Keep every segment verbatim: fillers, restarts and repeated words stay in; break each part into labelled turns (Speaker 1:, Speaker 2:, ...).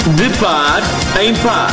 Speaker 1: De par em par.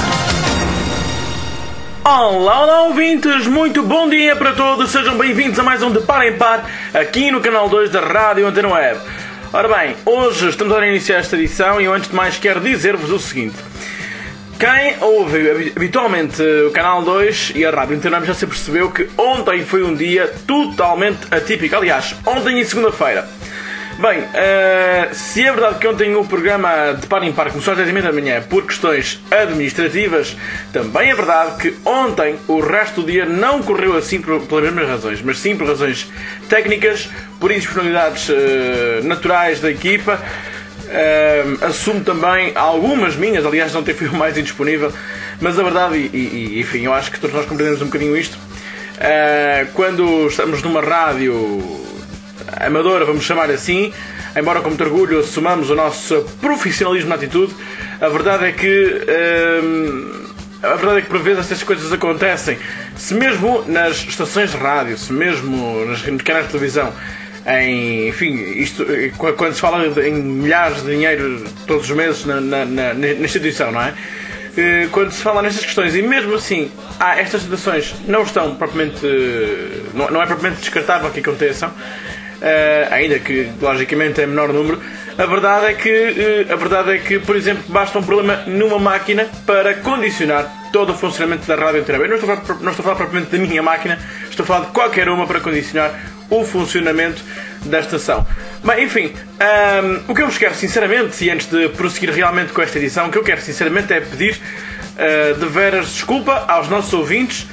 Speaker 2: Olá, olá ouvintes, muito bom dia para todos, sejam bem-vindos a mais um De Par em Par, aqui no canal dois da Rádio Antena Web. Ora bem, hoje estamos a iniciar esta edição e eu antes de mais quero dizer-vos o seguinte. Quem ouve habitualmente o canal dois e a Rádio Antena Web já se percebeu que ontem foi um dia totalmente atípico, aliás, ontem e segunda-feira. Bem, uh, se é verdade que ontem o programa De Par em Par começou às dez e meia da manhã por questões administrativas, também é verdade que ontem o resto do dia não correu assim por, pelas mesmas razões, mas sim por razões técnicas, por indisponibilidades uh, naturais da equipa. Uh, assumo também algumas minhas, aliás ontem fui o mais indisponível, mas a verdade, e, e enfim, eu acho que todos nós compreendemos um bocadinho isto, uh, quando estamos numa rádio amadora, vamos chamar assim, embora com muito orgulho assumamos o nosso profissionalismo na atitude, a verdade é que hum, a verdade é que por vezes estas coisas acontecem, se mesmo nas estações de rádio, se mesmo nos canais de televisão, em, enfim, isto, quando se fala em milhares de dinheiro todos os meses na, na, na, na instituição, não é? Quando se fala nestas questões, e mesmo assim ah, estas situações não estão propriamente, não, não é propriamente descartável que aconteçam, Uh, ainda que logicamente é menor número, a verdade é que, uh, a verdade é que, por exemplo, basta um problema numa máquina para condicionar todo o funcionamento da Rádio Antena Web. Não estou a falar, não estou a falar propriamente da minha máquina, estou a falar de qualquer uma para condicionar o funcionamento da estação. Mas enfim, um, o que eu vos quero sinceramente, e antes de prosseguir realmente com esta edição, o que eu quero sinceramente é pedir uh, de veras desculpa aos nossos ouvintes,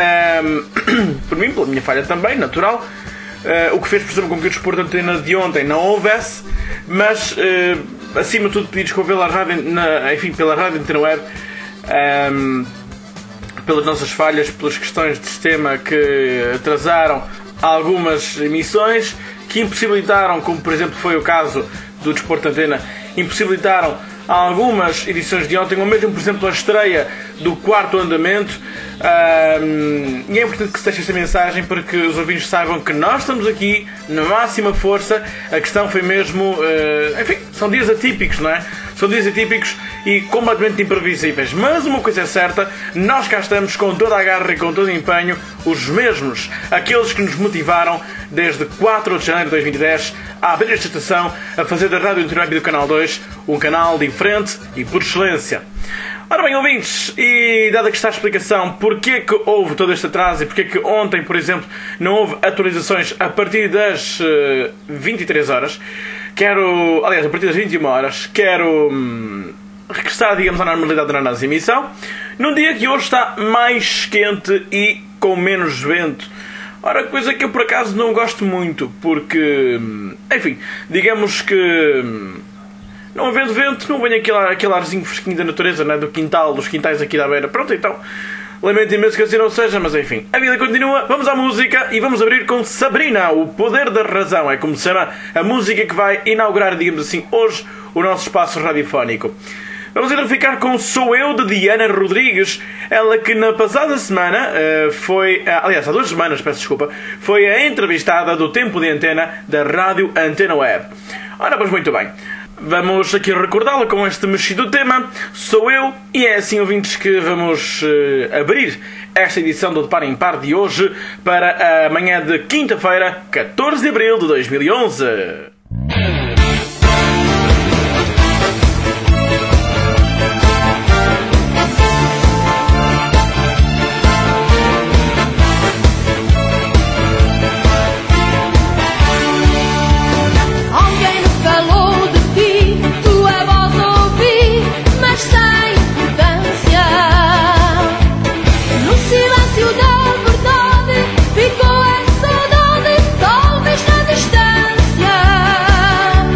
Speaker 2: um, por mim, pela minha falha também, natural. Uh, o que fez, por exemplo, com que o Desporto Antena de ontem não houvesse, mas uh, acima de tudo pedir desculpa pela rádio, na, enfim, pela Rádio Antena Web, um, pelas nossas falhas, pelas questões de sistema que atrasaram algumas emissões, que impossibilitaram, como por exemplo foi o caso do Desporto Antena, impossibilitaram algumas edições de ontem, ou mesmo por exemplo a estreia do quarto andamento. Um, e é importante que se deixe esta mensagem para que os ouvintes saibam que nós estamos aqui na máxima força. A questão foi mesmo uh, enfim, são dias atípicos, não é? São dias atípicos e completamente imprevisíveis, mas uma coisa é certa, nós cá estamos com toda a garra e com todo o empenho, os mesmos, aqueles que nos motivaram desde quatro de janeiro de dois mil e dez a abrir esta estação, a fazer da Rádio Antena Web do Canal dois um canal diferente e por excelência. Ora bem, ouvintes, e dada que está a explicação porque que houve todo este atraso e porque que ontem, por exemplo, não houve atualizações a partir das uh, vinte e três horas, quero, aliás, a partir das vinte e uma horas, quero hum, regressar, digamos, à normalidade da nossa emissão, num dia que hoje está mais quente e com menos vento. Ora, coisa que eu por acaso não gosto muito, porque, enfim, digamos que não havendo vento, não vem aquele, aquele arzinho fresquinho da natureza, né? Do quintal, dos quintais aqui da beira. Pronto, então, lamento imenso que assim não seja, mas enfim, a vida continua. Vamos à música e vamos abrir com Sabrina, o Poder da Razão. É como se chama a música que vai inaugurar, digamos assim, hoje o nosso espaço radiofónico. Vamos então ficar com Sou Eu, de Diana Rodrigues. Ela que na passada semana uh, foi, uh, aliás, há duas semanas, peço desculpa, foi a entrevistada do Tempo de Antena da Rádio Antena Web. Ora, pois muito bem. Vamos aqui recordá-la com este mexido tema, Sou Eu, e é assim, ouvintes, que vamos uh, abrir esta edição do De Par em Par de hoje para a manhã de quinta-feira, catorze de abril de dois mil e onze.
Speaker 3: Ficou a saudade, talvez na distância.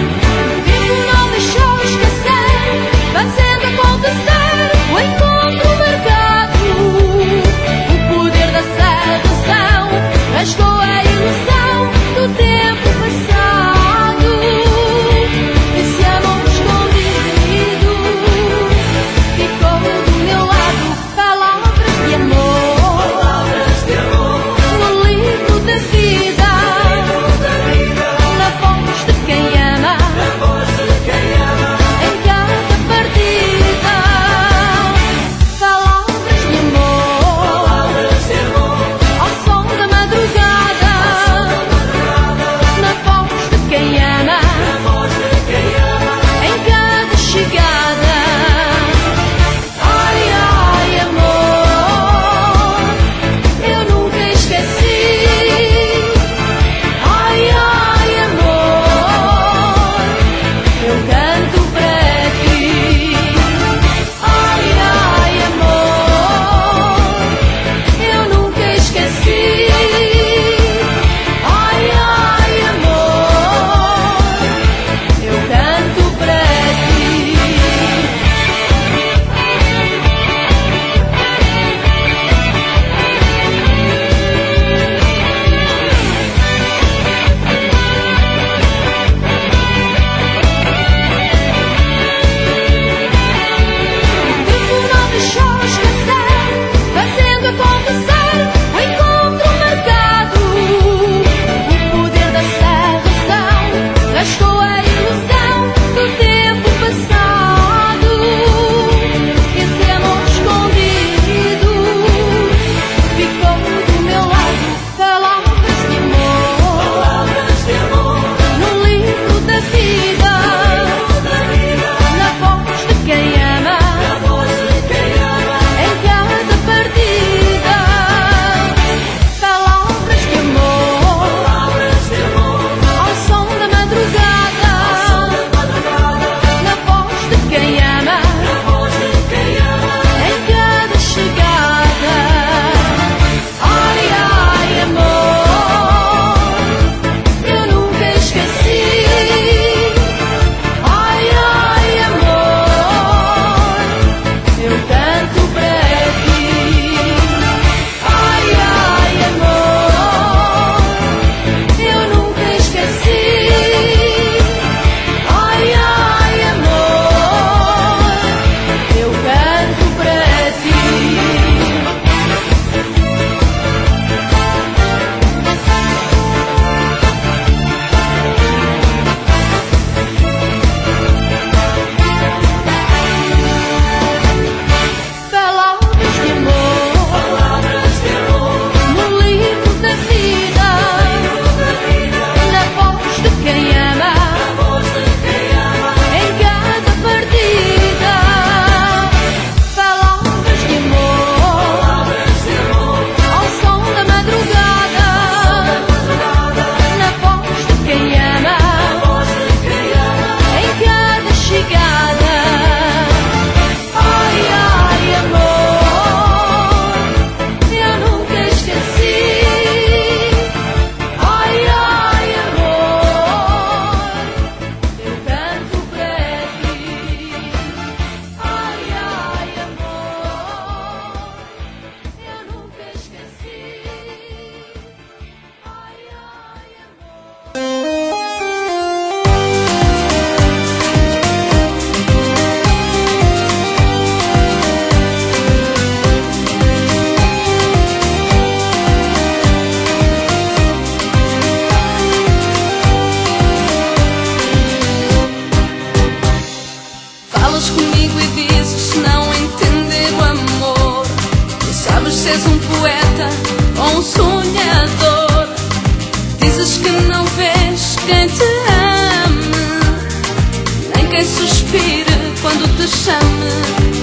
Speaker 3: suspire quando te chame.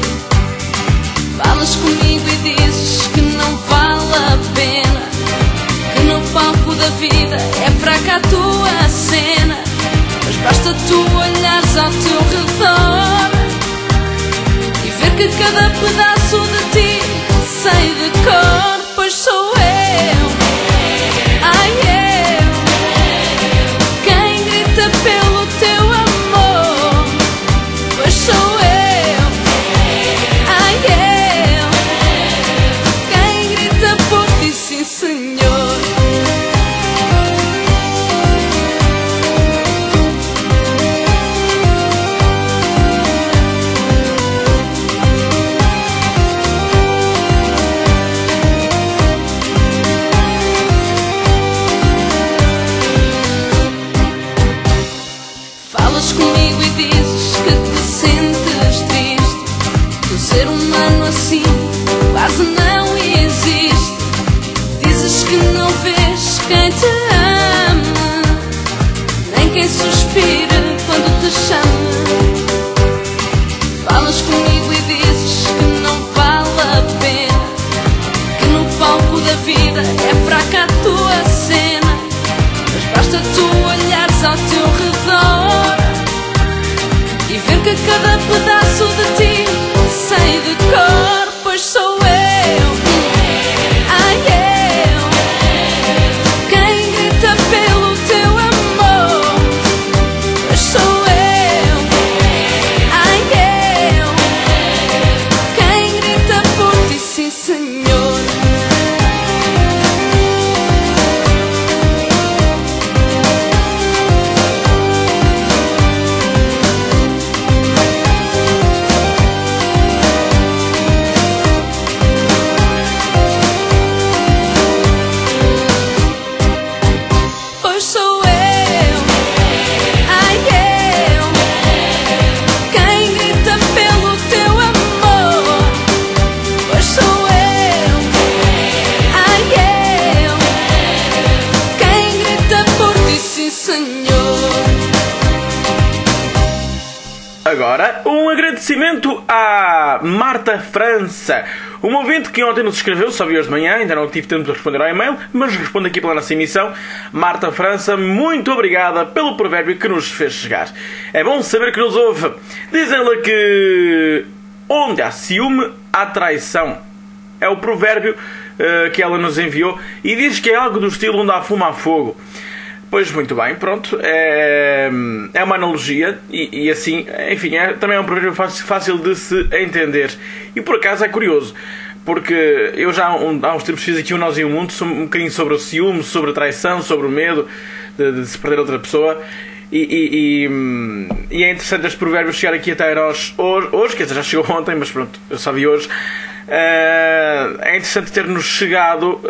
Speaker 3: Falas comigo e dizes que não vale a pena, que no palco da vida é fraca a tua cena. Mas basta tu olhares ao teu redor e ver que cada pedaço de ti sei de cor. Pois sou eu, ai eu, quem grita pelo teu amor. Pois sou eu, ai eu, quem grita por ti, sim senhor. Comigo e dizes que te sentes triste, que o ser humano assim quase não existe. Dizes que não vês quem te ama, nem quem suspire quando te chama. Falas comigo e dizes que não vale a pena, que no palco da vida é fraca a tua cena. Mas basta tu olhares ao teu redor e ver que cada pedaço de ti sei de cor. Pois sou eu, ai eu, quem grita pelo teu amor. Pois sou eu, ai eu, quem grita por ti, sim senhor.
Speaker 2: Agora, um agradecimento à Marta França, uma ouvinte que ontem nos escreveu, só vi hoje de manhã, ainda não tive tempo de responder ao e-mail, mas respondo aqui pela nossa emissão. Marta França, muito obrigada pelo provérbio que nos fez chegar. É bom saber que nos ouve. Diz ela que onde há ciúme, há traição. É o provérbio uh, que ela nos enviou e diz que é algo do estilo onde há fumo, há fogo. Pois muito bem, pronto, é, é uma analogia e, e assim, enfim, é, também é um provérbio fácil de se entender. E por acaso é curioso, porque eu já um, há uns tempos fiz aqui um Nós e o Mundo um bocadinho sobre o ciúme, sobre a traição, sobre o medo de, de se perder outra pessoa. E, e, e, e é interessante este provérbio chegar aqui até nós hoje, hoje, quer dizer, já chegou ontem, mas pronto, eu só vi hoje. Uh, é interessante ter-nos chegado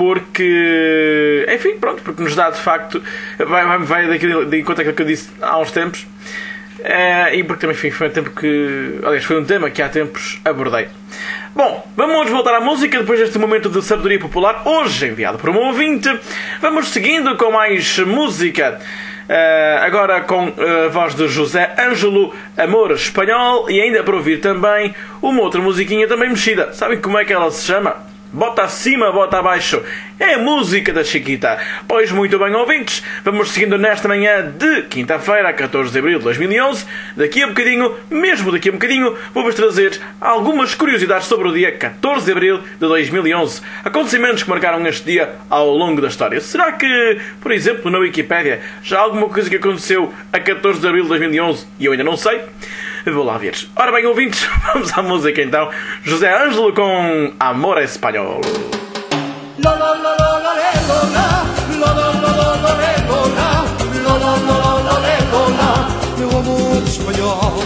Speaker 2: porque, enfim, pronto, porque nos dá de facto, vai, vai, vai daquilo, de encontro àquilo que eu disse há uns tempos, uh, e porque também, enfim, foi um tempo que, aliás, foi um tema que há tempos abordei. Bom, vamos voltar à música depois deste momento de sabedoria popular, hoje enviado por um ouvinte. Vamos seguindo com mais música. Uh, agora com a uh, voz de José Ângelo, Amor Espanhol, e ainda para ouvir também uma outra musiquinha também mexida. Sabem como é que ela se chama? Bota acima, bota abaixo. É a música da Chiquita. Pois muito bem, ouvintes, vamos seguindo nesta manhã de quinta-feira, catorze de abril de dois mil e onze. Daqui a bocadinho, mesmo daqui a bocadinho, vou-vos trazer algumas curiosidades sobre o dia catorze de abril de dois mil e onze. Acontecimentos que marcaram este dia ao longo da história. Será que, por exemplo, na Wikipédia, já há alguma coisa que aconteceu a catorze de abril de dois mil e onze e eu ainda não sei? Vou lá ver. Ora bem, ouvintes, vamos à música então. José Ângelo com Amor Espanhol.
Speaker 4: Meu amor espanhol.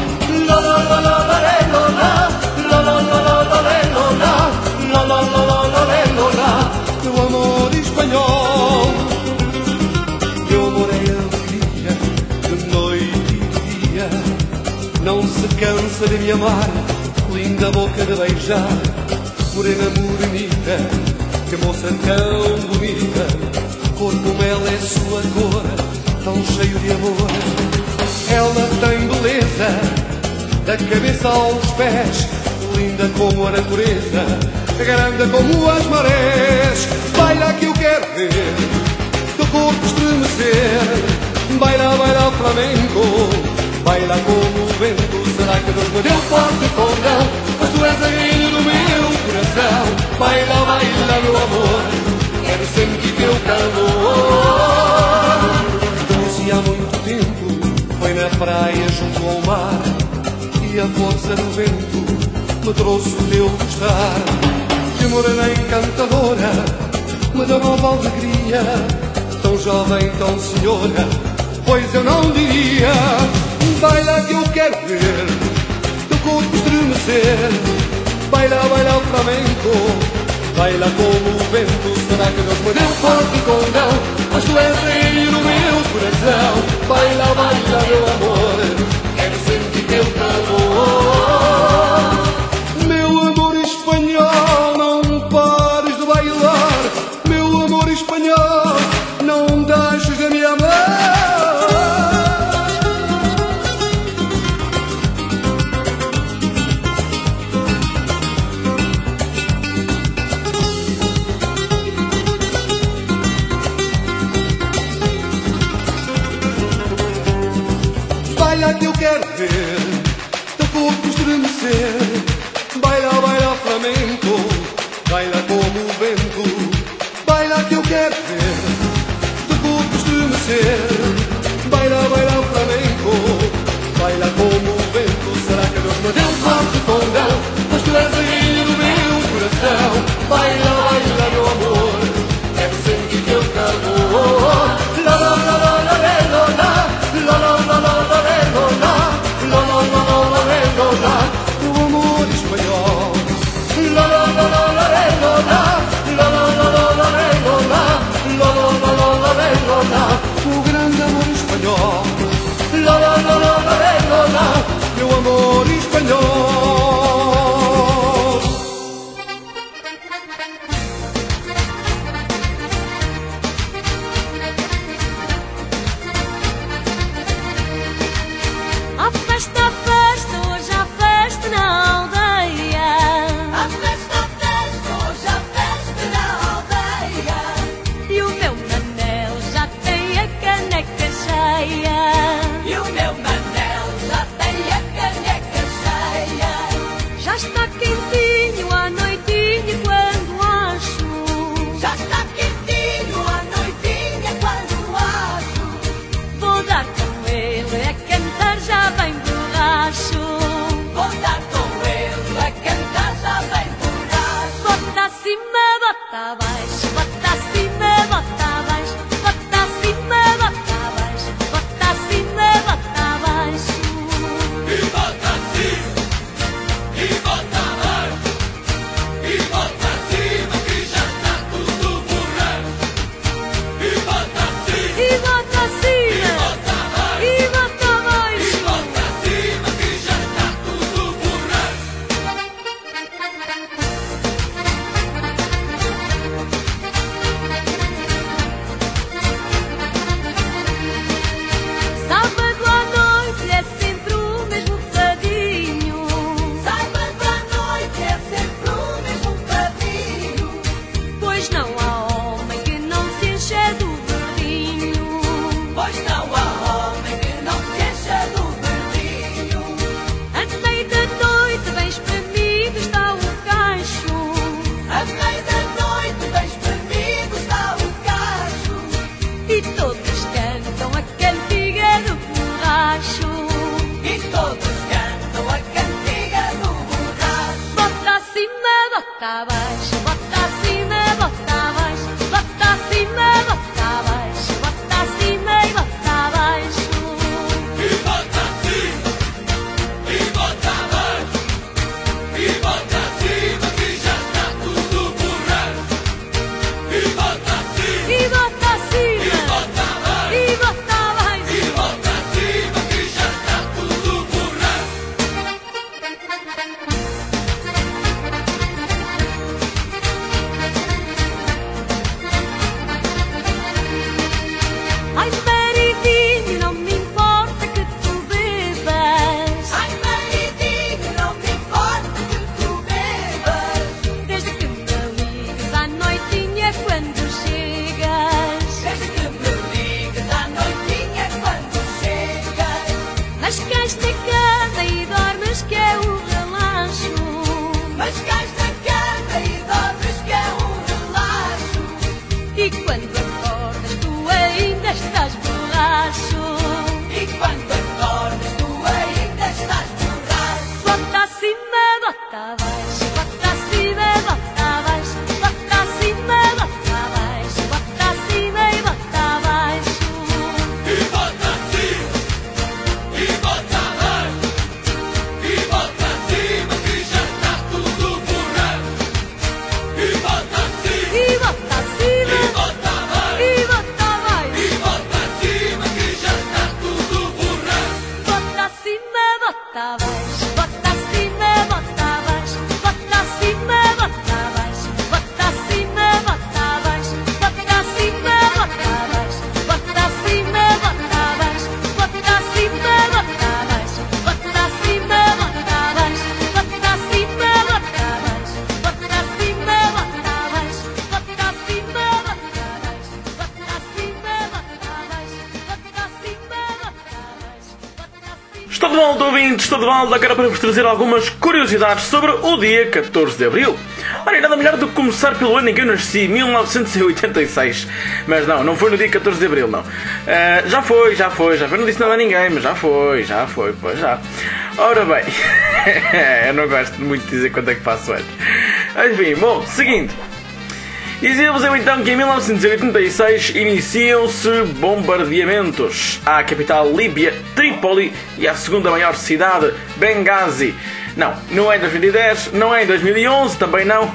Speaker 4: Meu amor espanhol. Meu amor é alegria de noite e dia. Não se cansa de me amar, linda boca de beijar, morena morenita, que moça tão bonita, corpo mel é sua cor, tão cheio de amor. Ela tem beleza beleza, da cabeça aos pés, linda como a natureza, grande como as marés. Baila que eu quero ver teu corpo estremecer, baila, baila flamenco, baila como o vento. Será que Deus me deu forte condão, mas tu és a rainha do meu coração. Baila, baila meu amor, quero sentir teu calor. Conheci há muito tempo, foi na praia junto ao mar, e a força do vento me trouxe o teu gostar. Que morena encantadora, me deu nova alegria, tão jovem, tão senhora, pois eu não diria. Baila que eu quero ver teu corpo estremecer, baila, baila o flamenco, baila como o vento. Será que Deus me deu forte condão, mas tu és rei no meu coração. Baila, baila meu amor, quero sentir teu calor. Meu amor espanhol, não pares de bailar. Meu amor espanhol, não deixes de me amar. Baila que eu quero ver teu corpo estremecer, baila, baila flamenco, baila como o vento. Baila que eu quero ver teu corpo estremecer, baila, baila flamenco, baila como o vento. Será que Deus me deu forte condão, mas tu és aí no meu coração. Baila, baila meu amor, quero sentir teu calor. La la la la la la la, la la la la la la, la la la la la la, o amor espanhol. La la la la la la la, la la la la la la, la la la la la, o grande amor espanhol. La la la la la la, meu amor espanhol.
Speaker 3: Há festa, há festa, hoje há festa na aldeia. Há festa, há festa, hoje há festa na aldeia. E o meu Manel já tem a caneca cheia. E o meu Manel já tem a caneca cheia. bota abaixo, bota acima, bota abaixo, bota acima, bota abaixo, bota acima, bota abaixo, bota acima, bota abaixo, bota acima, bota abaixo, bota acima, bota abaixo, bota acima, bota abaixo, bota acima, bota abaixo, bota acima, bota abaixo, bota acima, bota abaixo, bota acima, bota abaixo, bota acima, bota abaixo, bota acima.
Speaker 2: Estou de volta, ouvintes, estou de volta agora para vos trazer algumas curiosidades sobre o dia catorze de Abril. Ora, nada melhor do que começar pelo ano em que eu nasci, mil novecentos e oitenta e seis. Mas não, não foi no dia catorze de Abril, não. Uh, já foi, já foi, já foi, não disse nada a ninguém, mas já foi, já foi, pois já. Ora bem, eu não gosto muito de dizer quando é que faço anos. Enfim, bom, seguinte. Dizia-vos eu então que em mil novecentos e oitenta e seis iniciam-se bombardeamentos à capital líbia, Trípoli, e à segunda maior cidade, Benghazi. Não, não é em dois mil e dez, não é em dois mil e onze, também não.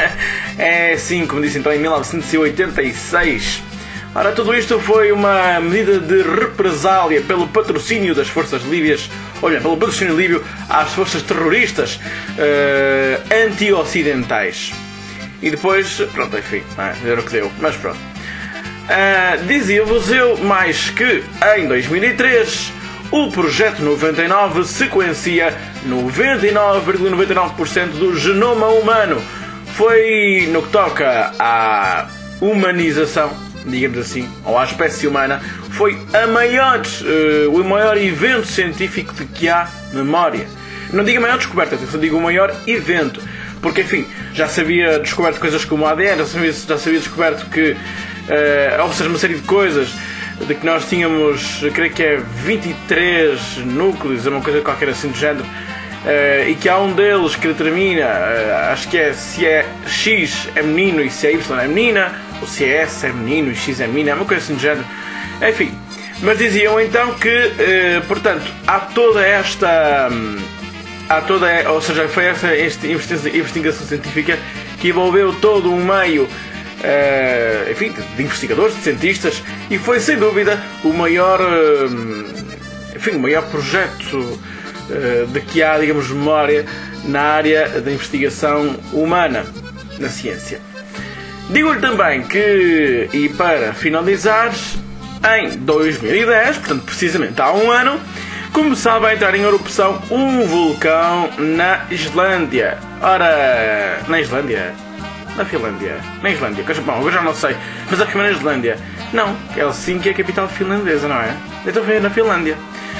Speaker 2: É sim, como disse então, em mil novecentos e oitenta e seis. Ora, tudo isto foi uma medida de represália pelo patrocínio das forças líbias, olha, pelo patrocínio líbio às forças terroristas uh, anti-ocidentais. E depois, pronto, enfim, é, era o que deu, mas pronto. Uh, Dizia-vos eu mais que em dois mil e três o Projeto noventa e nove sequencia noventa e nove vírgula noventa e nove por cento do genoma humano. Foi no que toca à humanização, digamos assim, ou à espécie humana, foi a maior, uh, o maior evento científico de que há memória. Não digo a maior descoberta, só digo o maior evento. Porque, enfim, já se havia descoberto coisas como o A D N, já se havia, já se havia descoberto que, uh, ou seja, uma série de coisas, de que nós tínhamos, creio que é vinte e três núcleos, uma coisa qualquer assim do género, uh, e que há um deles que determina, uh, acho que é se é X é menino e se é Y é menina, ou se é S é menino e X é menina, é uma coisa assim do género. Enfim, mas diziam então que, uh, portanto, há toda esta... Um, Há toda, ou seja, foi essa investigação científica que envolveu todo um meio uh, enfim, de investigadores, de cientistas, e foi sem dúvida o maior, uh, enfim, o maior projeto uh, de que há, digamos, memória na área da investigação humana na ciência. Digo-lhe também que, e para finalizar, em dois mil e dez, portanto precisamente há um ano, começava a entrar em erupção um vulcão na Islândia. Ora, na Islândia? Na Finlândia? Na Islândia? Bom, eu já não sei, mas acho que é na Islândia. Não, Helsinki é a capital finlandesa, não é? Então foi na Finlândia.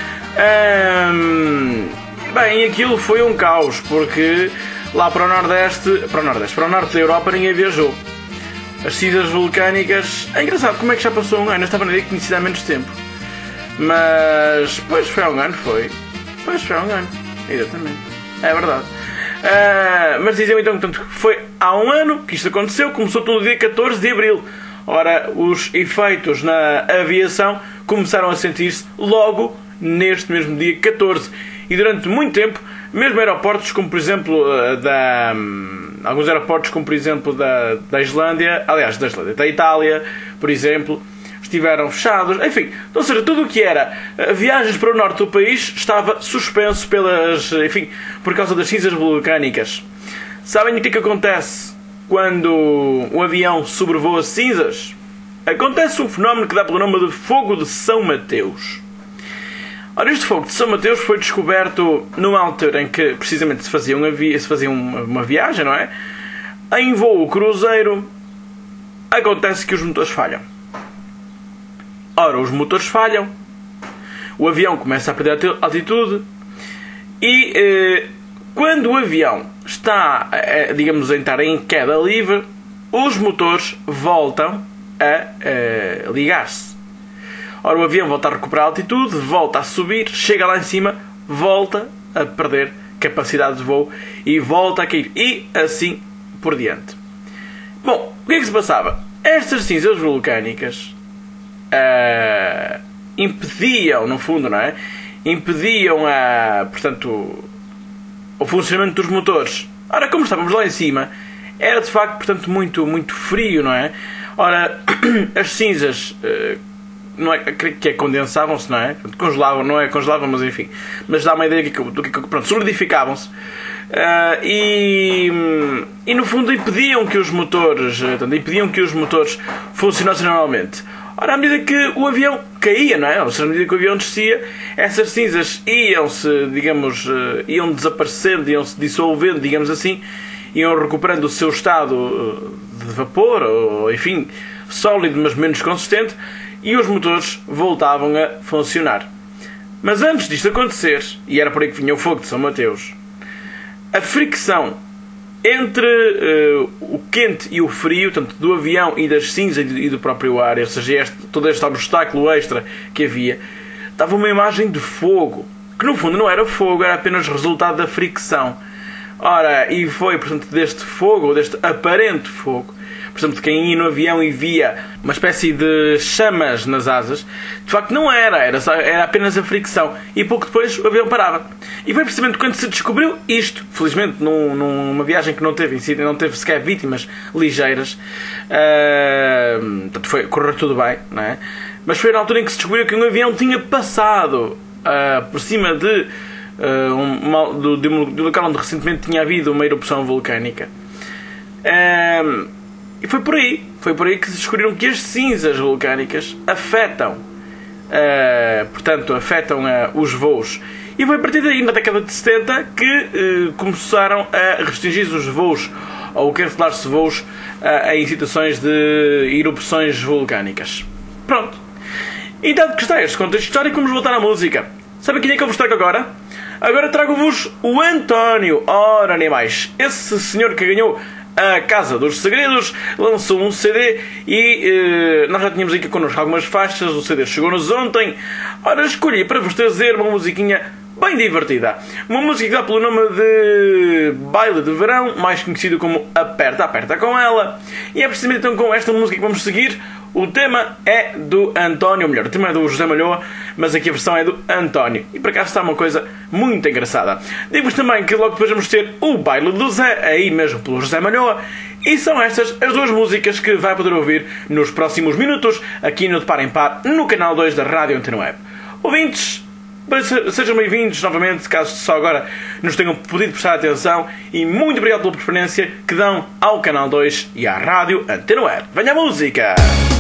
Speaker 2: Hum, bem, aquilo foi um caos, porque lá para o Nordeste, para o Nordeste, para o Norte da Europa ninguém viajou. As cinzas vulcânicas... É engraçado, como é que já passou um ano? Eu estava na ideia que conhecia há menos tempo. Mas, pois, foi há um ano, foi. Pois, foi há um ano. Exatamente. É verdade. Uh, mas diziam então, portanto, que foi há um ano que isto aconteceu. Começou todo o dia catorze de Abril. Ora, os efeitos na aviação começaram a sentir-se logo neste mesmo dia catorze. E durante muito tempo, mesmo aeroportos como, por exemplo, da... Alguns aeroportos como, por exemplo, da, da Islândia... Aliás, da Islândia, da Itália, por exemplo... estiveram fechados, enfim, ou seja, tudo o que era viagens para o norte do país estava suspenso pelas, enfim, por causa das cinzas vulcânicas. Sabem o que é que acontece quando um avião sobrevoa cinzas? Acontece um fenómeno que dá pelo nome de Fogo de São Mateus. Ora, este Fogo de São Mateus foi descoberto numa altura em que precisamente se fazia, um avi- se fazia uma, uma viagem, não é? Em voo cruzeiro, acontece que os motores falham. Ora, os motores falham, o avião começa a perder altitude e eh, quando o avião está, eh, digamos, a entrar em queda livre, os motores voltam a eh, ligar-se. Ora, o avião volta a recuperar altitude, volta a subir, chega lá em cima, volta a perder capacidade de voo e volta a cair. E assim por diante. Bom, o que é que se passava? Estas cinzas vulcânicas Uh, impediam, no fundo, não é? Impediam a, portanto, o funcionamento dos motores. Ora, como estávamos lá em cima, era de facto, portanto, muito, muito frio, não é? Ora, as cinzas uh, não é, que é condensavam-se, não é? Congelavam, não é congelavam, mas enfim. Mas dá uma ideia do que, pronto, solidificavam-se. Uh, e, e no fundo impediam que os motores, portanto, impediam que os motores funcionassem normalmente. Ora, à medida que o avião caía, não é? Ou seja, à medida que o avião descia, essas cinzas iam-se, digamos, uh, iam desaparecendo, iam-se dissolvendo, digamos assim, iam recuperando o seu estado de vapor, ou enfim, sólido, mas menos consistente, e os motores voltavam a funcionar. Mas antes disto acontecer, e era por aí que vinha o fogo de São Mateus, a fricção entre uh, o quente e o frio, tanto do avião e das cinzas e do próprio ar, ou seja, este, todo este obstáculo extra que havia, dava uma imagem de fogo, que no fundo não era fogo, era apenas resultado da fricção. Ora, e foi, portanto, deste fogo, ou deste aparente fogo, por exemplo, de quem ia no avião e via uma espécie de chamas nas asas, de facto não era, era, só, era apenas a fricção. E pouco depois o avião parava. E foi precisamente quando se descobriu isto, felizmente num, numa viagem que não teve incidente, não teve sequer vítimas ligeiras, uh, portanto, foi correr tudo bem, não é? Mas foi na altura em que se descobriu que um avião tinha passado uh, por cima de, uh, um, do, de um local onde recentemente tinha havido uma erupção vulcânica. Uh, E foi por aí, foi por aí que se descobriram que as cinzas vulcânicas afetam, uh, portanto, afetam uh, os voos. E foi a partir daí, na década de setenta, que uh, começaram a restringir os voos, ou cancelar-se voos uh, em situações de erupções vulcânicas. Pronto. E dado que está este contexto histórico, vamos voltar à música. Sabem quem é que eu vos trago agora? Agora trago-vos o António. Ora, nem mais. Esse senhor que ganhou a Casa dos Segredos lançou um C D e eh, nós já tínhamos aqui connosco algumas faixas. O C D chegou-nos ontem. Ora, escolhi para vos trazer uma musiquinha bem divertida. Uma música que dá pelo nome de Baile de Verão, mais conhecido como Aperta, Aperta com Ela. E é precisamente então com esta música que vamos seguir. O tema é do António, ou melhor, o tema é do José Malhoa, mas aqui a versão é do António. E por acaso está uma coisa muito engraçada. Digo-vos também que logo depois vamos ter o Baile do Zé, aí mesmo pelo José Malhoa. E são estas as duas músicas que vai poder ouvir nos próximos minutos, aqui no De Par em Par, no canal dois da Rádio Antena Web. Ouvintes, sejam bem-vindos novamente, caso só agora nos tenham podido prestar atenção, e muito obrigado pela preferência que dão ao canal dois e à Rádio Antena Web. Venha a música!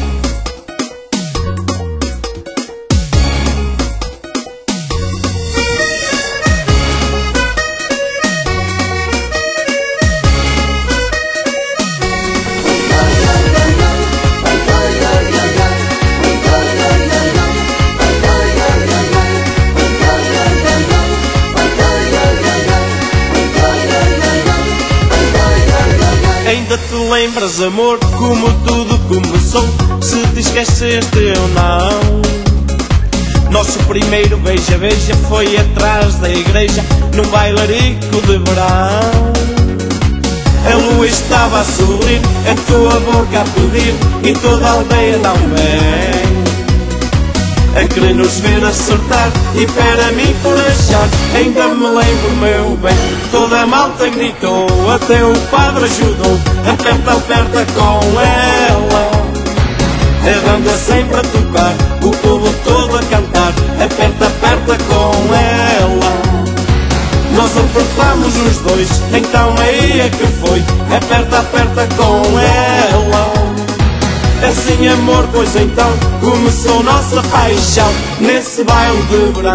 Speaker 5: Ainda te lembras, amor, como tudo começou? Se te esqueceste, eu não. Nosso primeiro beija-beija foi atrás da igreja, num bailarico de verão. A lua estava a sorrir, a tua boca a pedir, e toda a aldeia não vem a querer nos ver acertar e para mim corajar. Ainda me lembro, meu bem, toda a malta gritou, até o padre ajudou. Aperta, aperta com ela, a banda sempre a tocar, o povo todo a cantar. Aperta, aperta com ela. Nós apertamos os dois, então aí é que foi. Aperta, aperta com ela. Assim, amor, pois então começou nossa paixão nesse baile de verão.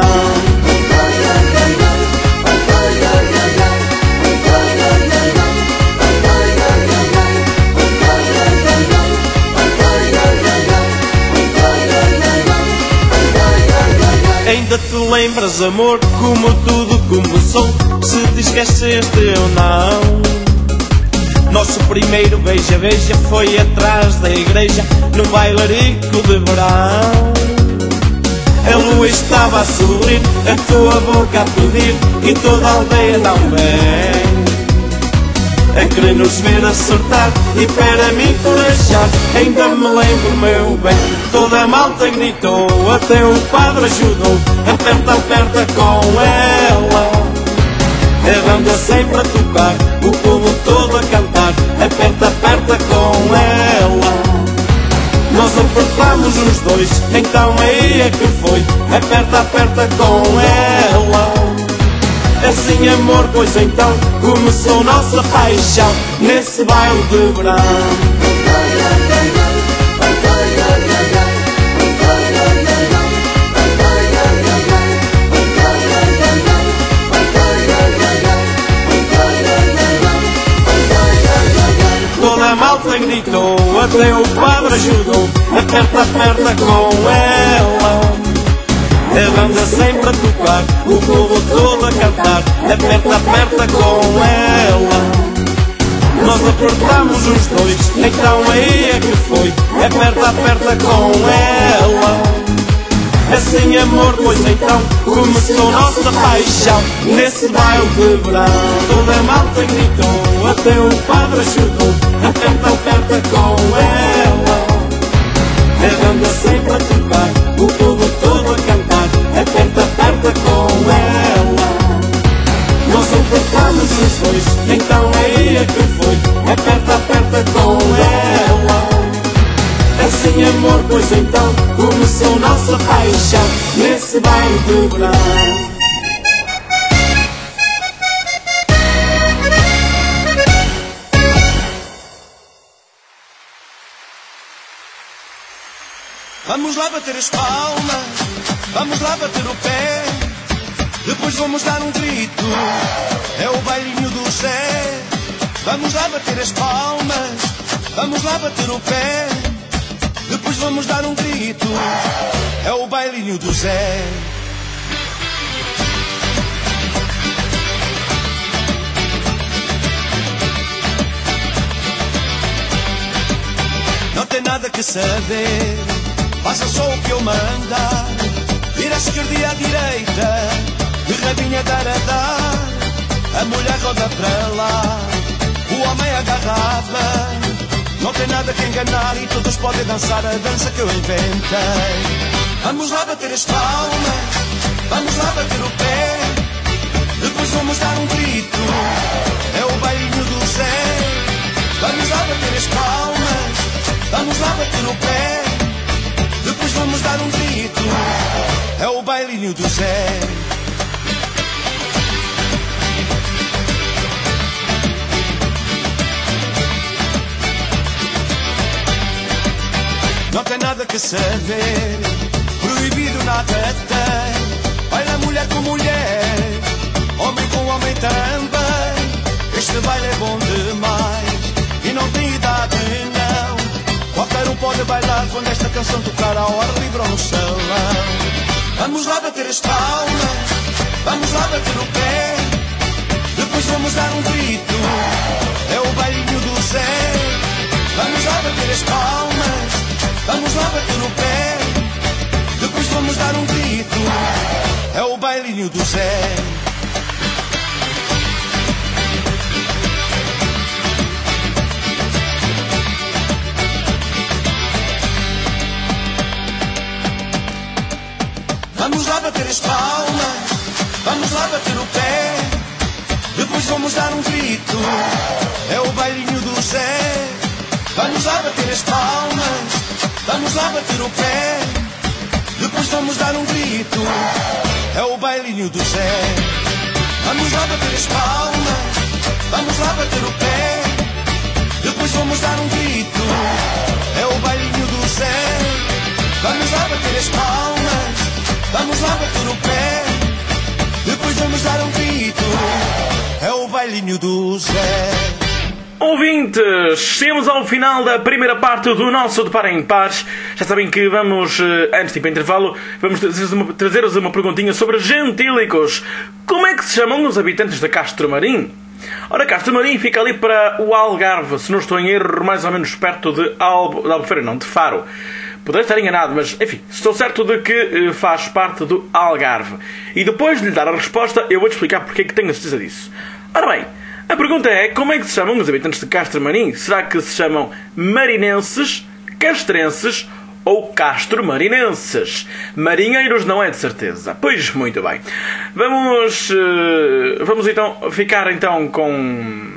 Speaker 5: Ainda te lembras, amor, como tudo começou? Se te esqueceste, eu não. Nosso primeiro beija-beija foi atrás da igreja, num bailarico de verão. A lua estava a sorrir, a tua boca a pedir, e toda a aldeia não vem a querer nos ver acertar e para mim corajar. Ainda me lembro, meu bem, toda a malta gritou, até o padre ajudou. Aperta, aperta com ela, a banda sempre a tocar, o povo todo a cantar. Aperta, aperta com ela. Nós apertamos os dois, então aí é que foi. Aperta, aperta com ela. Assim amor, pois então começou nossa paixão nesse baile de verão. Toda a malta gritou, até o padre ajudou. Aperta, aperta com ela. A banda sempre a tocar, o povo todo a cantar. Aperta, aperta com ela. Nós apertamos os dois, então aí é que foi. Aperta, aperta com ela. Assim amor, pois então começou nossa paixão nesse baile de verão. Toda a malta gritou, até o padre ajudou. Aperta, aperta com ela. A banda sempre a tocar, o povo todo a cantar. Aperta, aperta com ela. Nós apertamos os dois, então aí é que foi. Aperta, aperta com ela. Assim amor, pois então começou nossa paixão nesse baile de verão.
Speaker 6: Vamos lá bater as palmas, vamos lá bater o pé, depois vamos dar um grito, é o bailinho do Zé. Vamos lá bater as palmas, vamos lá bater o pé, depois vamos dar um grito, é o bailinho do Zé. Não tem nada que saber, faça só o que eu mandar. Vira à esquerda e à direita, de rabinha dar a dar. A mulher roda para lá, o homem agarrava. Não tem nada que enganar e todos podem dançar a dança que eu inventei. Vamos lá bater as palmas, vamos lá bater o pé, depois vamos dar um grito, é o bailinho do Zé. Vamos lá bater as palmas, vamos lá bater o pé, depois vamos dar um grito, é o bailinho do Zé. Não tem nada que saber, proibido nada tem. Baila mulher com mulher, homem com homem também. Este baile é bom demais e não tem idade não. Qualquer um pode bailar quando esta canção tocar ao ar livre ou no salão. Vamos lá bater as palmas, vamos lá bater o pé, depois vamos dar um grito, é o bailinho do Zé. Vamos lá bater as palmas, vamos lá bater o pé, depois vamos dar um grito, é o bailinho do Zé. Vamos lá bater as palmas, vamos lá bater o pé, depois vamos dar um grito, é o bailinho do Zé. Vamos lá bater as palmas, vamos lá bater o pé, depois vamos dar um grito, é o bailinho do Zé. Vamos lá bater as palmas, vamos lá bater o pé, depois vamos dar um grito, é o bailinho do Zé. Vamos lá bater as palmas, vamos lá bater o pé, depois vamos dar um grito, é o bailinho do Zé.
Speaker 2: Ouvintes, chegamos ao final da primeira parte do nosso De Par em Pares. Já sabem que vamos, antes de ir para o intervalo, vamos trazer-vos uma perguntinha sobre gentílicos. Como é que se chamam os habitantes de Castro Marim? Ora, Castro Marim fica ali para o Algarve, se não estou em erro, mais ou menos perto de, Albo, de Albufeira, não, de Faro. Poderei estar enganado, mas, enfim, estou certo de que faz parte do Algarve. E depois de lhe dar a resposta, eu vou-te explicar porque é que tenho a certeza disso. Ora bem, a pergunta é, como é que se chamam os habitantes de Castro Marim? Será que se chamam marinenses, castrenses ou castromarinenses? Marinheiros não é de certeza. Pois, muito bem. Vamos, vamos então ficar então com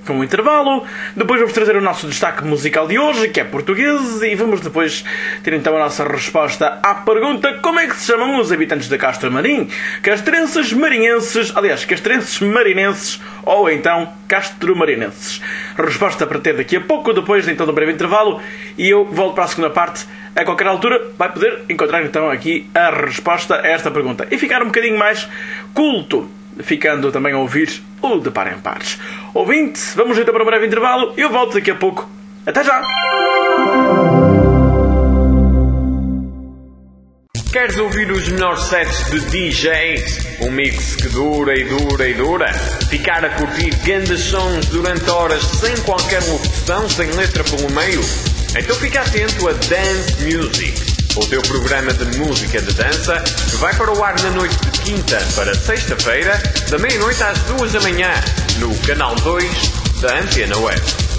Speaker 2: com um intervalo. Depois vamos trazer o nosso destaque musical de hoje, que é português, e vamos depois ter então a nossa resposta à pergunta: como é que se chamam os habitantes da Castro Marim? Castrenses marinhenses, aliás, castrenses marinenses ou então castromarinenses. Resposta para ter daqui a pouco, depois então do breve intervalo, e eu volto para a segunda parte. A qualquer altura vai poder encontrar então aqui a resposta a esta pergunta e ficar um bocadinho mais culto, ficando também a ouvir o De Par em Pares. Ouvinte, vamos então para um breve intervalo e eu volto daqui a pouco. Até já!
Speaker 1: Queres ouvir os melhores sets de D Js? Um mix que dura e dura e dura? Ficar a curtir grandes sons durante horas sem qualquer locução, sem letra pelo meio? Então fica atento a Dance Music, o teu programa de música de dança, que vai para o ar na noite de quinta para sexta-feira, da meia-noite às duas da manhã, no canal dois da Antena Web.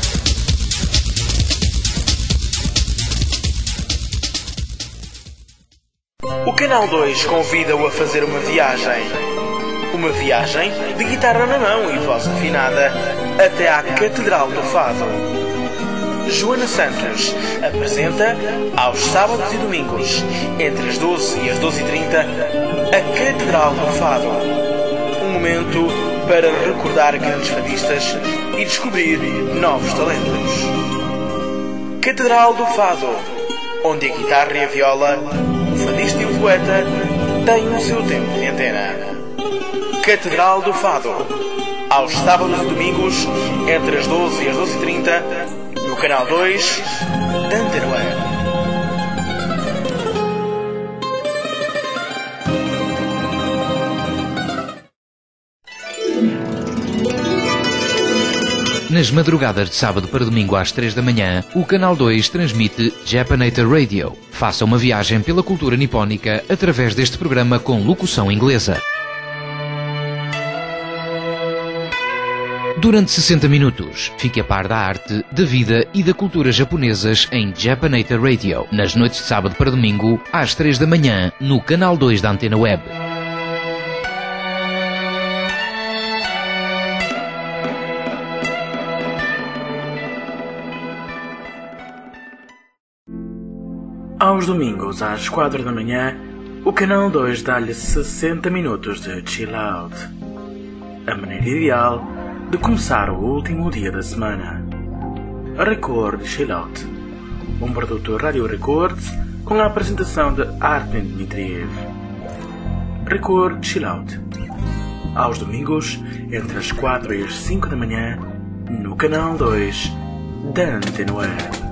Speaker 2: O Canal dois convida-o a fazer uma viagem. Uma viagem de guitarra na mão e voz afinada até à Catedral do Fado. Joana Santos apresenta, aos sábados e domingos, entre as doze e as doze e trinta, a Catedral do Fado. Um momento para recordar grandes fadistas e descobrir novos talentos. Catedral do Fado, onde a guitarra e a viola, o fadista e o poeta, têm o seu tempo de antena. Catedral do Fado, aos sábados e domingos, entre as doze e as doze e trinta, no canal dois da Antena Web.
Speaker 7: Nas madrugadas de sábado para domingo às três da manhã, o Canal dois transmite Japanator Radio. Faça uma viagem pela cultura nipónica através deste programa com locução inglesa. Durante sessenta minutos, fique a par da arte, da vida e da cultura japonesas em Japanator Radio, nas noites de sábado para domingo, às três da manhã, no Canal dois da Antena Web.
Speaker 2: Aos domingos, às quatro da manhã, o Canal dois dá-lhe sessenta minutos de chill out. A maneira ideal de começar o último dia da semana. Record Chill Out, um produto Rádio Records com a apresentação de Artem Dmitriev. Record Chill Out, aos domingos, entre as quatro e as cinco da manhã, no Canal dois da Antena Web.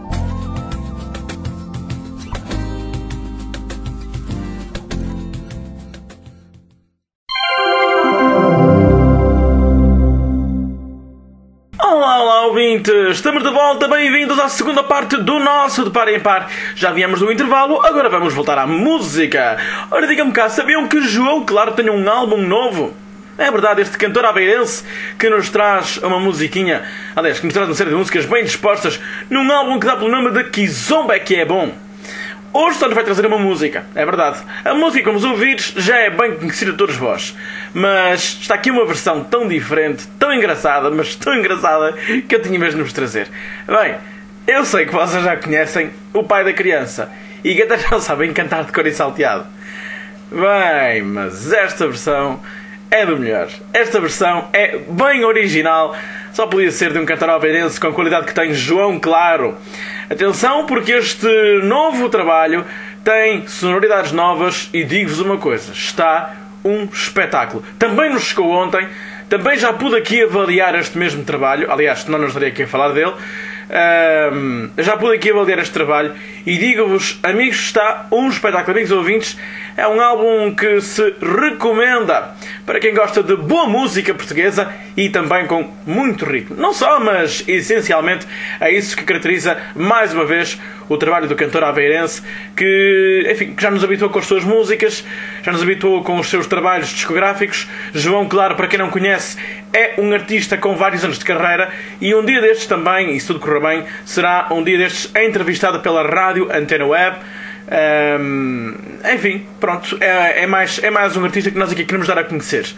Speaker 2: Estamos de volta, bem-vindos à segunda parte do nosso De Par em Par. Já viemos do intervalo, agora vamos voltar à música. Ora, digam-me cá, sabiam que João Claro tem um álbum novo? É verdade, este cantor aveirense que nos traz uma musiquinha, aliás, que nos traz uma série de músicas bem dispostas num álbum que dá pelo nome de Kizomba é que é bom. Hoje só nos vai trazer uma música, é verdade. A música, como os ouvidos, já é bem conhecida de todos vós. Mas está aqui uma versão tão diferente, tão engraçada, mas tão engraçada, que eu tinha mesmo de vos trazer. Bem, eu sei que vocês já conhecem o pai da criança e que até já sabem cantar de cor e salteado. Bem, mas esta versão é do melhor. Esta versão é bem original. Só podia ser de um cantor aveirense com a qualidade que tem João Claro. Atenção, porque este novo trabalho tem sonoridades novas e digo-vos uma coisa, está um espetáculo. Também nos chegou ontem, também já pude aqui avaliar este mesmo trabalho, aliás, não nos estaria aqui a falar dele, um, já pude aqui avaliar este trabalho e digo-vos, amigos, está um espetáculo. Amigos ouvintes, é um álbum que se recomenda para quem gosta de boa música portuguesa e também com muito ritmo. Não só, mas essencialmente é isso que caracteriza mais uma vez o trabalho do cantor aveirense, que, enfim, que já nos habituou com as suas músicas, já nos habituou com os seus trabalhos discográficos. João Claro, para quem não conhece, é um artista com vários anos de carreira e um dia destes também, e se tudo correr bem, será um dia destes entrevistado pela Rádio Antena Web. Um, enfim, pronto, é, é, mais, é mais um artista que nós aqui queremos dar a conhecer.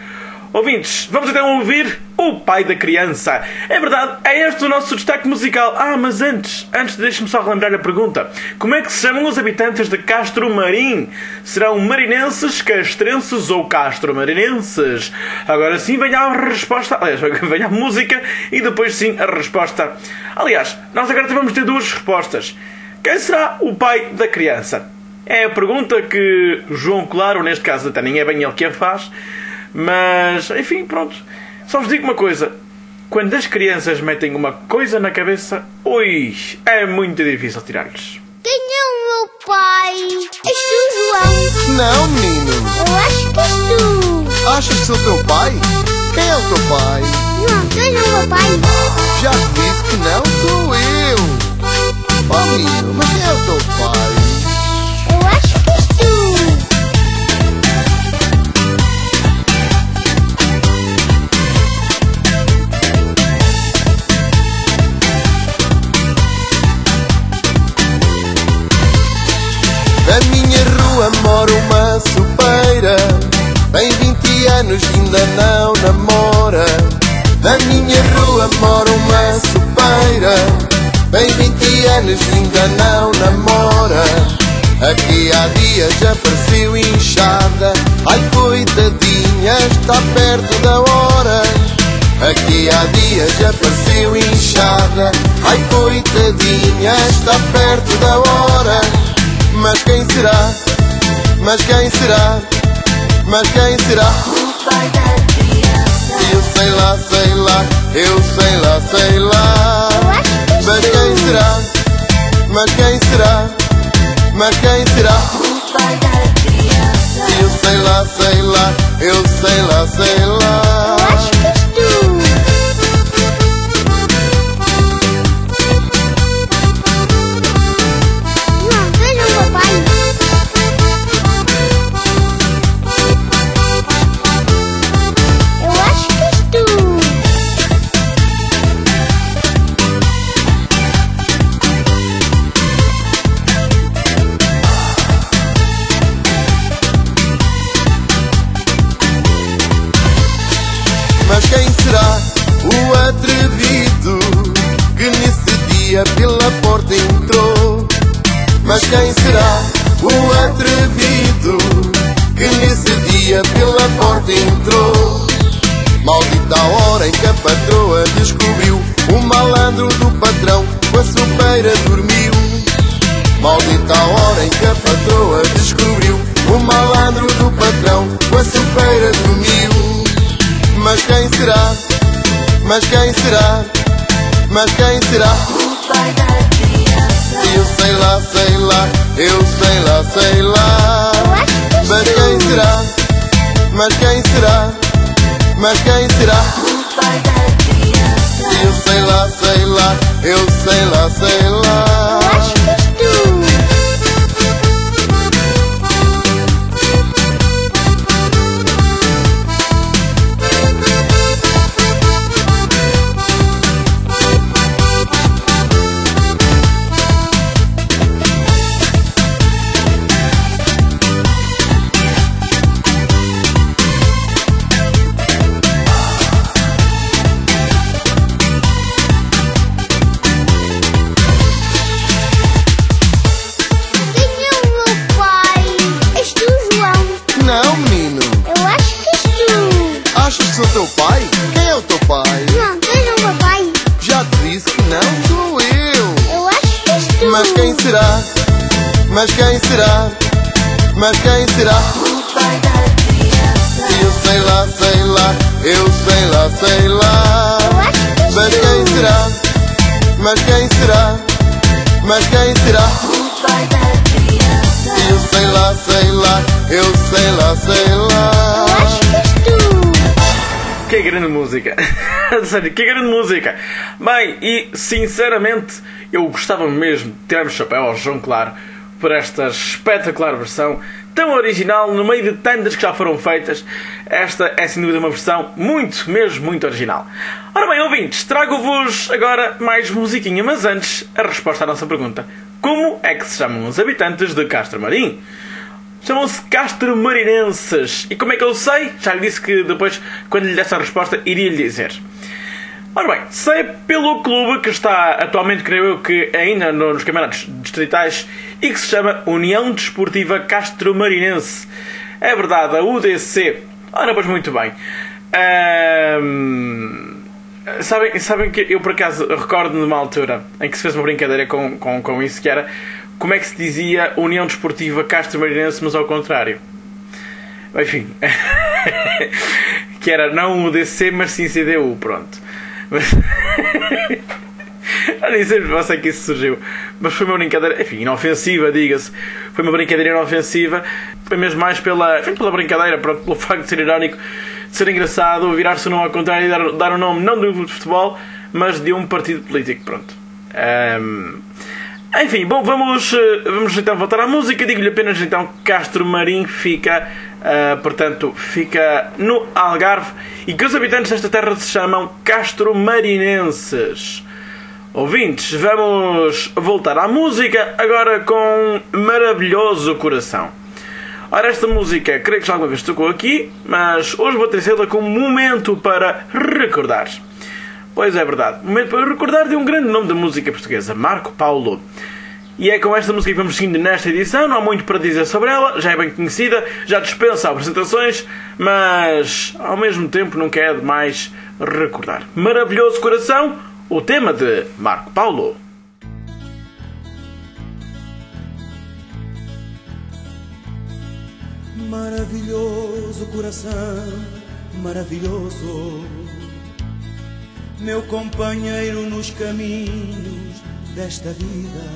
Speaker 2: Ouvintes, vamos então ouvir o pai da criança. É verdade, é este o nosso destaque musical. Ah, mas antes, antes deixe-me só relembrar a pergunta. Como é que se chamam os habitantes de Castro Marim? Serão marinenses, castrenses ou castromarinenses? Agora sim, venha a resposta. Aliás, venha a música e depois sim a resposta. Aliás, nós agora vamos ter duas respostas. Quem será o pai da criança? É a pergunta que João Claro, neste caso até nem é bem ele que a faz. Mas, enfim, pronto. Só vos digo uma coisa. Quando as crianças metem uma coisa na cabeça, ui, é muito difícil tirar-lhes.
Speaker 8: Quem é o meu pai? És tu, João?
Speaker 4: Não, menino.
Speaker 8: Eu acho que és tu.
Speaker 4: Achas que sou teu pai? Quem é o teu pai?
Speaker 8: Não, tu és o meu pai.
Speaker 4: Já te disse que não sou eu. Oh, menino, mas quem é o teu pai?
Speaker 8: Eu acho que és tu.
Speaker 4: Na minha rua mora uma sopeira, tem vinte anos e ainda não namora. Na minha rua mora uma sopeira, tem vinte anos e ainda não namora. Aqui há dias apareceu inchada, ai coitadinha, está perto da hora. Aqui há dias apareceu inchada, ai coitadinha, está perto da hora. Mas quem será? Mas quem será? Mas quem será?
Speaker 8: O pai da criança.
Speaker 4: Eu sei lá, sei lá, eu sei lá, sei lá.
Speaker 8: Eu acho que és
Speaker 4: Mas
Speaker 8: tu.
Speaker 4: quem será? Mas quem será? Mas quem será?
Speaker 8: O pai da criança.
Speaker 4: Eu sei lá, sei lá, eu sei lá, sei lá.
Speaker 8: Eu acho que és tu. Não, tu és o meu pai. Eu acho que és tu.
Speaker 4: Mas quem será o atrevido que nesse dia pela porta entrou? Mas quem será o atrevido que nesse dia pela porta entrou? Maldita a hora em que a patroa descobriu o malandro do patrão com a sopeira dormiu. Maldita a hora em que a patroa descobriu o malandro do patrão com a sopeira dormiu. Mas quem será? Mas quem será? Mas quem será?
Speaker 8: O pai da criança.
Speaker 4: Eu sei lá, sei lá, eu sei lá, sei lá.
Speaker 8: Eu acho que és
Speaker 4: Mas
Speaker 8: tu.
Speaker 4: quem será? Mas quem será? Mas quem será?
Speaker 8: O pai da criança.
Speaker 4: Eu sei lá, sei lá, eu sei lá, sei lá.
Speaker 8: Eu acho que és tu. Quem é o meu pai? És tu, João?
Speaker 4: Não, menino.
Speaker 8: Eu acho que és tu.
Speaker 4: Achas que sou teu pai? Quem é o teu pai?
Speaker 8: Não, tu és o meu pai.
Speaker 4: Já te disse que não sou eu.
Speaker 8: Eu acho que és tu.
Speaker 4: Mas quem será? Mas quem será? Mas quem será?
Speaker 8: O pai da criança.
Speaker 4: Eu sei lá, sei lá, eu sei lá, sei lá.
Speaker 8: Eu acho que és
Speaker 4: Mas
Speaker 8: tu.
Speaker 4: quem será? Mas quem será? Mas quem será?
Speaker 8: O pai da criança.
Speaker 4: Eu sei lá, sei lá, eu sei lá, sei
Speaker 8: Eu
Speaker 4: lá.
Speaker 8: acho que és tu.
Speaker 2: Que grande música. Sério, que grande música. Bem, e sinceramente eu gostava mesmo de tirar o chapéu ao João Claro por esta espetacular versão tão original no meio de tantas que já foram feitas. Esta é sem dúvida uma versão muito, mesmo muito original. Ora bem, ouvintes, trago-vos agora mais musiquinha, mas antes a resposta à nossa pergunta: como é que se chamam os habitantes de Castro Marim? Chamam-se Castromarinenses. E como é que eu sei? Já lhe disse que depois, quando lhe desse a resposta, iria-lhe dizer. Ora bem, sei pelo clube que está atualmente, creio eu, que ainda nos campeonatos distritais e que se chama União Desportiva Castromarinense. É verdade, a U D C. Ora, pois muito bem. Um, sabem, sabem que eu, por acaso, recordo-me de uma altura em que se fez uma brincadeira com, com, com isso, que era como é que se dizia União Desportiva Castromarinense, mas ao contrário. Enfim. Que era não U D C, mas sim C D U, pronto. Mas... nem sei não sei que isso surgiu, mas foi uma brincadeira, enfim, inofensiva, diga-se. Foi uma brincadeira inofensiva. Foi mesmo mais pela, enfim, pela brincadeira, pelo facto de ser irónico, de ser engraçado, virar-se o nome ao contrário e dar, dar o nome não de um clube de futebol, mas de um partido político. Pronto. Um... Enfim, bom, vamos, vamos então voltar à música. Digo-lhe apenas então que Castromarim fica, uh, portanto, fica no Algarve e que os habitantes desta terra se chamam Castromarinenses. Ouvintes, vamos voltar à música agora com Maravilhoso Coração. Ora, esta música creio que já alguma vez tocou aqui, mas hoje vou trazê-la como momento para recordar. Pois é verdade, momento para recordar de um grande nome da música portuguesa, Marco Paulo. E é com esta música que vamos seguindo nesta edição, não há muito para dizer sobre ela, já é bem conhecida, já dispensa apresentações, mas ao mesmo tempo não quer demais recordar. Maravilhoso Coração, o tema de Marco Paulo.
Speaker 6: Maravilhoso coração, maravilhoso, meu companheiro nos caminhos desta vida.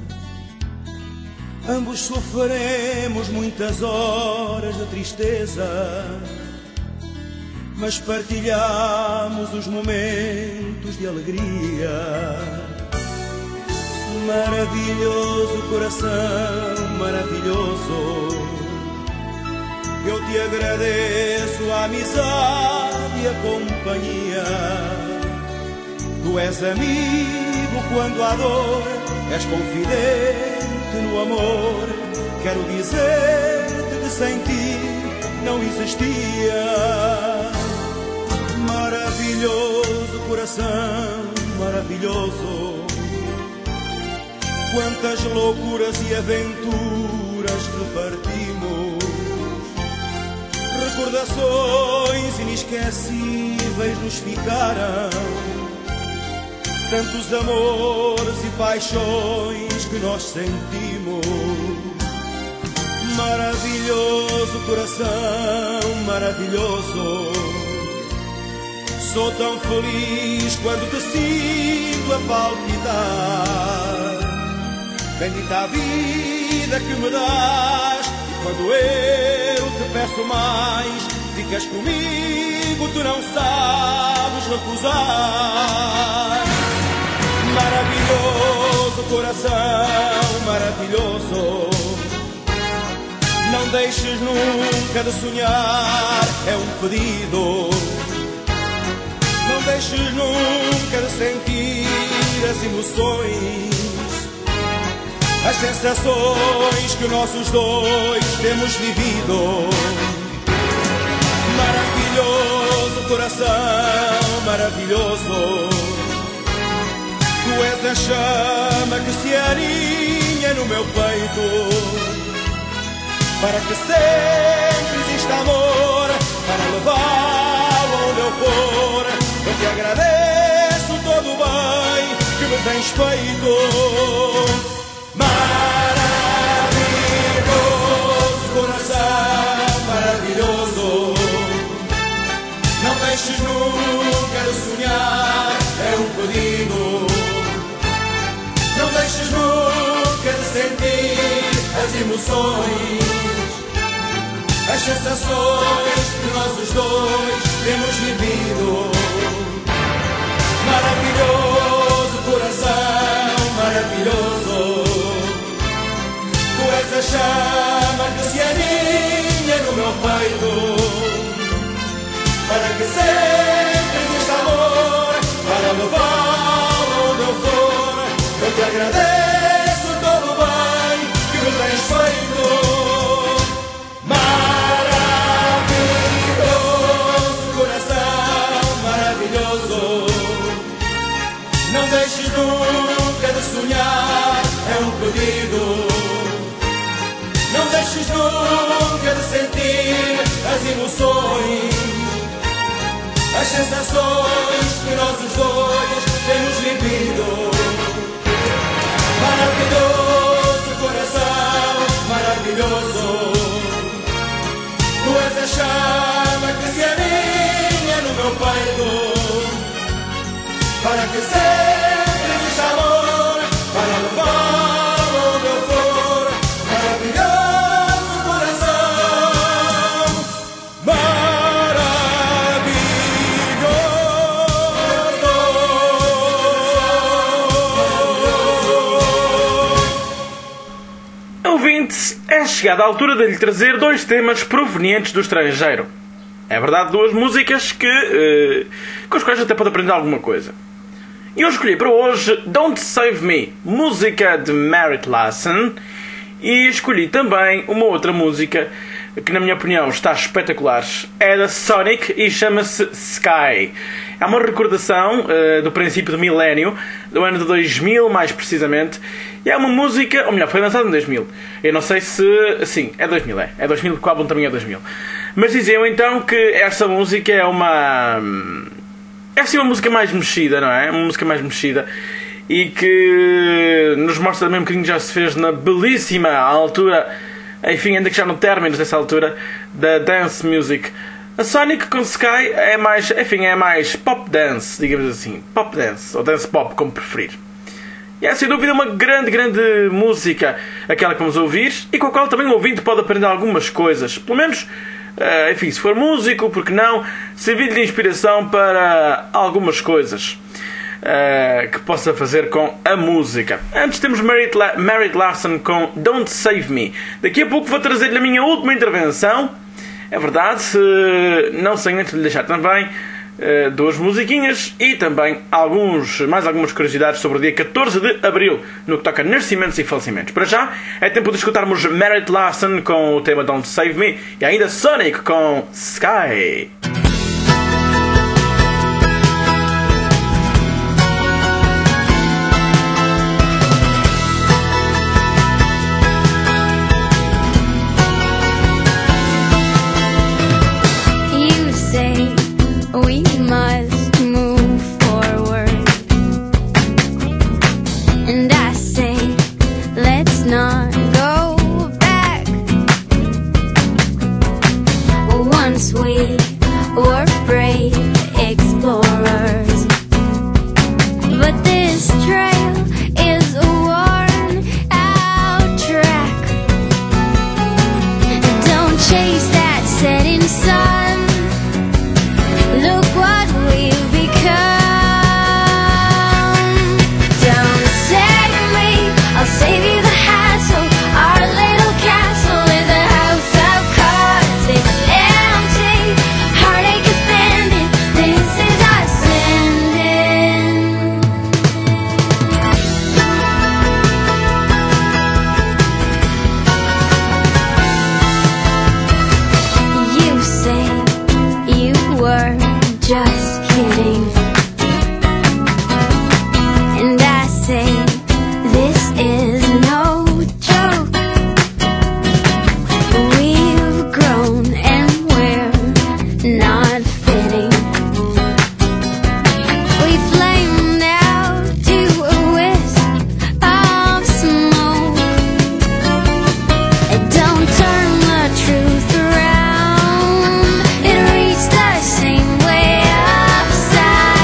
Speaker 6: Ambos sofreremos muitas horas de tristeza, mas partilhamos os momentos de alegria. Maravilhoso coração, maravilhoso, eu te agradeço a amizade e a companhia. Tu és amigo quando há dor, és confidente no amor. Quero dizer-te que sem ti não existia. Maravilhoso coração, maravilhoso, quantas loucuras e aventuras repartimos. Recordações inesquecíveis nos ficaram, tantos amores e paixões que nós sentimos. Maravilhoso coração, maravilhoso, sou tão feliz quando te sinto a palpitar. Bendita a vida que me dás, e quando eu te peço mais, ficas comigo, tu não sabes recusar. Maravilhoso coração, maravilhoso, não deixes nunca de sonhar, é um pedido. Não deixes nunca de sentir as emoções, as sensações que nossos dois temos vivido. Maravilhoso coração, maravilhoso, tu és a chama que se aninha no meu peito, para que sempre exista amor, para levá-lo onde eu for. Eu te agradeço todo o bem que me tens feito. Maravilhoso coração, maravilhoso, não deixes nunca de sonhar, é um pedido. Não deixes nunca de sentir as emoções, as sensações que nós os dois temos vivido. Maravilhoso coração, maravilhoso, tu és a chama que se aninha no meu peito, para que sempre exista amor, para levá-lo onde eu for. Eu te agradeço todo o bem que me tens feito. sensações que nós os dois temos vivido. Maravilhoso coração, maravilhoso. Tu és a chama que se aninha no meu peito, para que sempre exista amor, para levar onde eu for. Maravilhoso coração, maravilhoso.
Speaker 2: Ouvintes, é chegada a altura de lhe trazer dois temas provenientes do estrangeiro. É verdade, duas músicas que, uh, com as quais até pode aprender alguma coisa. E eu escolhi para hoje Don't Save Me, música de Merit Larson, e escolhi também uma outra música que, na minha opinião, está espetacular. É da Sonic e chama-se Sky. É uma recordação uh, do princípio do milénio, do ano de dois mil mais precisamente, e é uma música, ou melhor, foi lançada em dois mil. Eu não sei se... Sim, é dois mil, é. É dois mil, porque o álbum também é dois mil. Mas diziam então que esta música é uma... É assim uma música mais mexida, não é? Uma música mais mexida. E que nos mostra também um bocadinho que já se fez na belíssima altura, enfim, ainda que já no término dessa altura, da dance music. A Sonic com Sky é mais, enfim, é mais pop dance, digamos assim. Pop dance, ou dance pop, como preferir. E é sem dúvida uma grande, grande música, aquela que vamos ouvir, e com a qual também o ouvinte pode aprender algumas coisas. Pelo menos... Uh, enfim, se for músico, porque não, servir-lhe de inspiração para algumas coisas uh, que possa fazer com a música. Antes temos Merit, La- Merit Larson com Don't Save Me. Daqui a pouco vou trazer-lhe a minha última intervenção. É verdade, uh, não sem antes lhe deixar também uh, duas musiquinhas e também alguns, mais algumas curiosidades sobre o dia catorze de abril, no que toca a nascimentos e falecimentos. Para já, é tempo de escutarmos Merit Larson com o tema Don't Save Me e ainda Sonic com Sky.
Speaker 8: You say we must move forward, and I say let's not go back. Once we were brave explorers, but this trail is a worn out track. Don't chase that setting sun. Look what we've become. Don't save me, I'll save you the hassle. Our little castle is a house of cards. It's empty, heartache is bending. This is us ending. You say you were just kidding, and I say this is no joke. We've grown and we're not fitting. We flamed out to a wisp of smoke. Don't turn the truth around. It reached the same way upside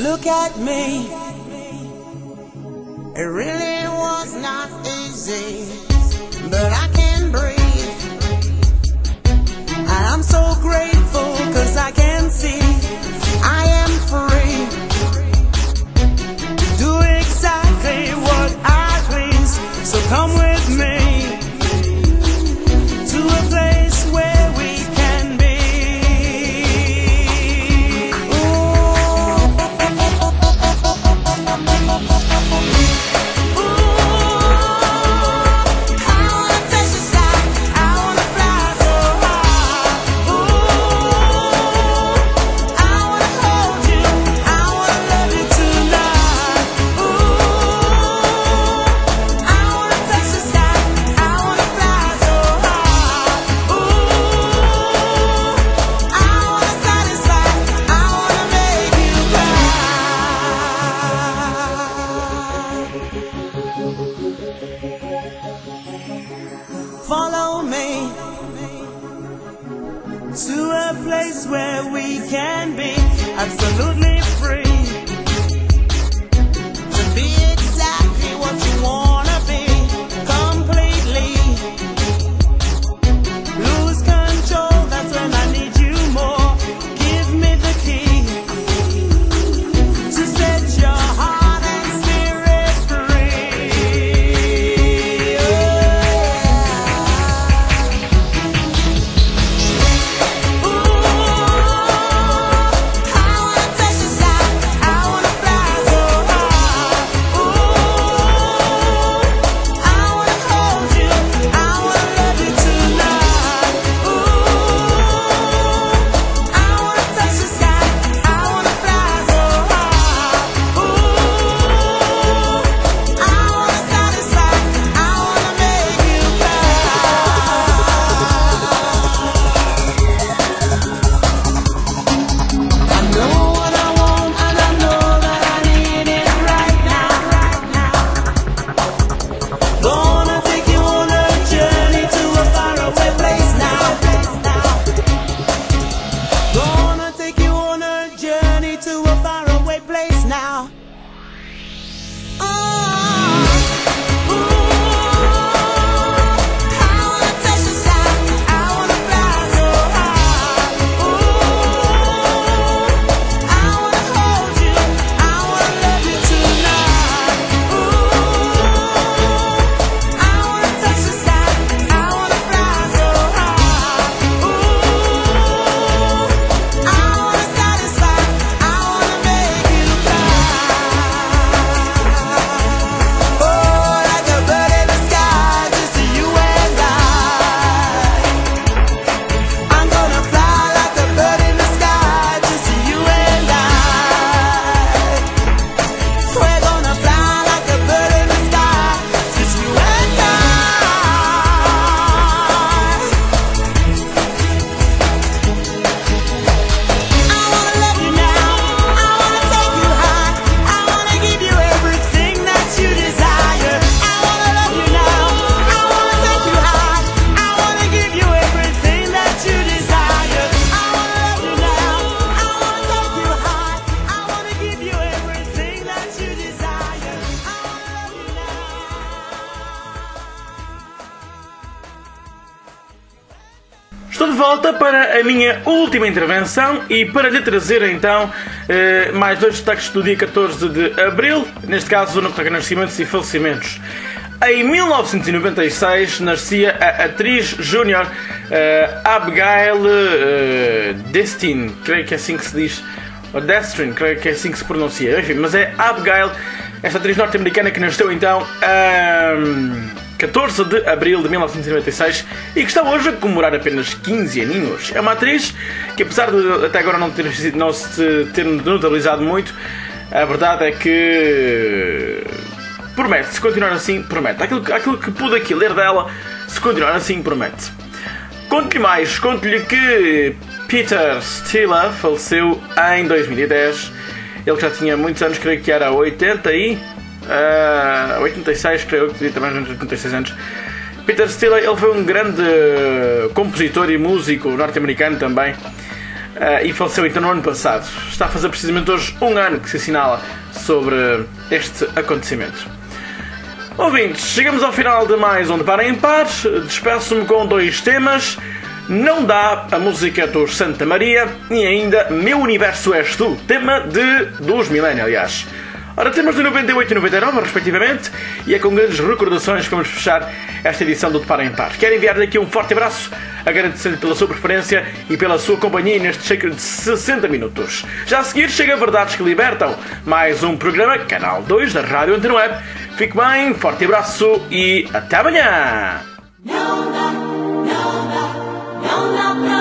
Speaker 5: Look at me. It really was not easy, but I can breathe. And I'm so grateful, cause I can see I am free. Do exactly what I please. So come with me to a place where we can be. Follow me to a place where we can be absolutely free, to be exactly what you wanna be, completely. Lose control, that's when I need you more. Give me the key to set your heart and spirit free.
Speaker 2: Estou de volta para a minha última intervenção e para lhe trazer então eh, mais dois destaques do dia catorze de Abril, neste caso no que toca a nascimentos e falecimentos. Em mil novecentos e noventa e seis nascia a atriz júnior uh, Abigail uh, Destin, creio que é assim que se diz, ou Destrin, creio que é assim que se pronuncia, enfim, mas é Abigail, esta atriz norte-americana que nasceu então a um, catorze de abril de mil novecentos e noventa e seis e que está hoje a comemorar apenas quinze aninhos. É uma atriz que, apesar de até agora não, ter, não se ter notabilizado muito, a verdade é que promete, se continuar assim, promete. Aquilo, aquilo que pude aqui ler dela, se continuar assim, promete. Conto-lhe mais, conto-lhe que Peter Steele faleceu em dois mil e dez. Ele que já tinha muitos anos, creio que era oitenta e... Uh, oitenta e seis, creio que devia ter mais ou menos oitenta e seis anos. Peter Steele, ele foi um grande compositor e músico norte-americano também. e faleceu então no ano passado. Está a fazer precisamente hoje um ano que se assinala sobre este acontecimento. Ouvintes, chegamos ao final de mais um De Par em Par. Despeço-me com dois temas. Não Dá, a música dos Santa Maria, e ainda Meu Universo És Tu, tema de, dos Millennium, aliás. Ora, temas de noventa e oito e noventa e nove, respectivamente, e é com grandes recordações que vamos fechar esta edição do De Par em Par. Quero enviar-lhe aqui um forte abraço, agradecendo pela sua preferência e pela sua companhia nestes cerca de sessenta minutos. Já a seguir chega Verdades que Libertam, mais um programa, Canal dois da Rádio Antena Web. Fique bem, forte abraço e até amanhã!
Speaker 3: No, no, no, no, no, no, no.